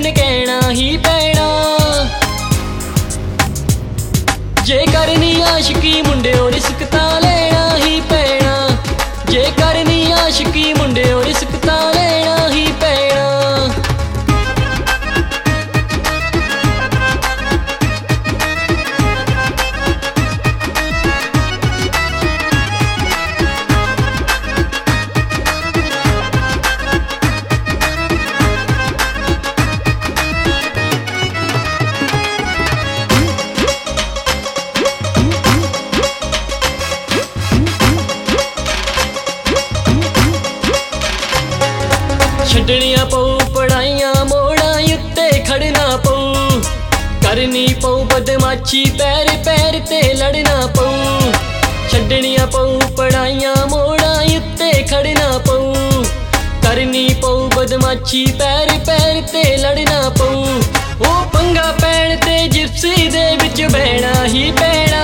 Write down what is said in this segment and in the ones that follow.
दिन कहना ही पैना। जे करनी आशिकी मुंडियो रिस्क तां लेना ही पैना। जे करनी आशिकी मुंडियो रिस्क तां लेना ही पैना। छड्डनियां पऊ पढ़ाइयां मोड़ां उत्ते खड़ना पऊ। करनी पऊ बदमाशी पैर पैर ते लड़ना पऊ। छड्डनियां पऊ पढ़ाइयां मोड़ां उत्ते खड़ना पऊ। करनी पऊ बदमाशी पैर पैर ते लड़ना पऊ। ओ पंगा पैण ते जिप्सी दे विच बहना ही पैना।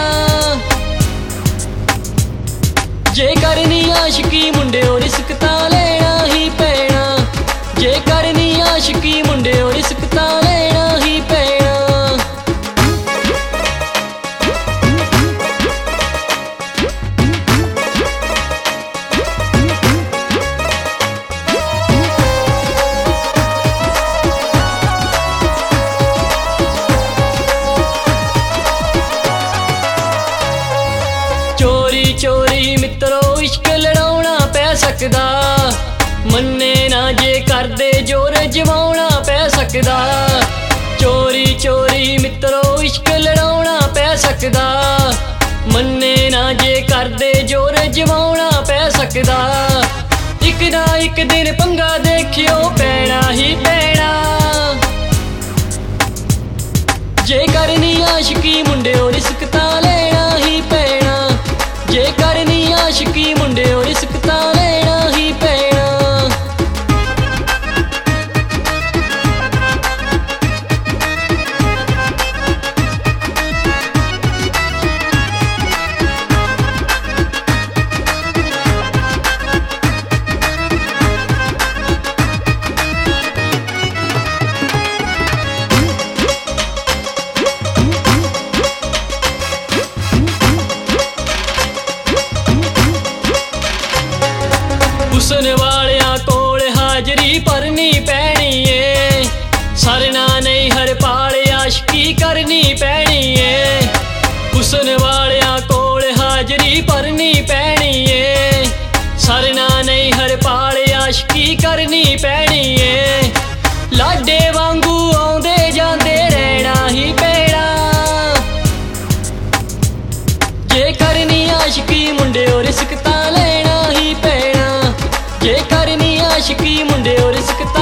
जे करनी आशिकी मुंडियो रिस्क तां लेना ही पैना। जे करनी आशिकी मुंडियो रिस्क तां लेना ही पैना। चोरी चोरी मित्रो इश्क लड़ाउणा पै सकदा। मन्ने ना जे करदे जोर जमाउणा पै सकदा। चोरी चोरी मित्रो इश्क लड़ाउणा पै सकदा। मन्ने ना जे करदे जोर जमाउणा पै सकदा। इक ना इक दिन पंगा देखियो पैना ही पैना। जे करनी आशिकी मुंडियो रिस्क तां लेना ही पैना। जे करनी आशिकी मुंडियो रिस्क तां लेना ही पैना। हुसन वालियां कोल हाजरी भरनी पैनी है। सरना नहीं हर पाल आशिकी करनी पैनी है। हुसन वालियां कोल हाजरी भरनी पैनी है। सरना नहीं हर पाल आशिकी करनी पैनी है। लाडे वांगू आउंदे जांदे रहना ही पैना। जे करनी आशिकी मुंडियो रिस्क तां लेना ही पैना। जे करनी आशिकी मुंडियो रिस्क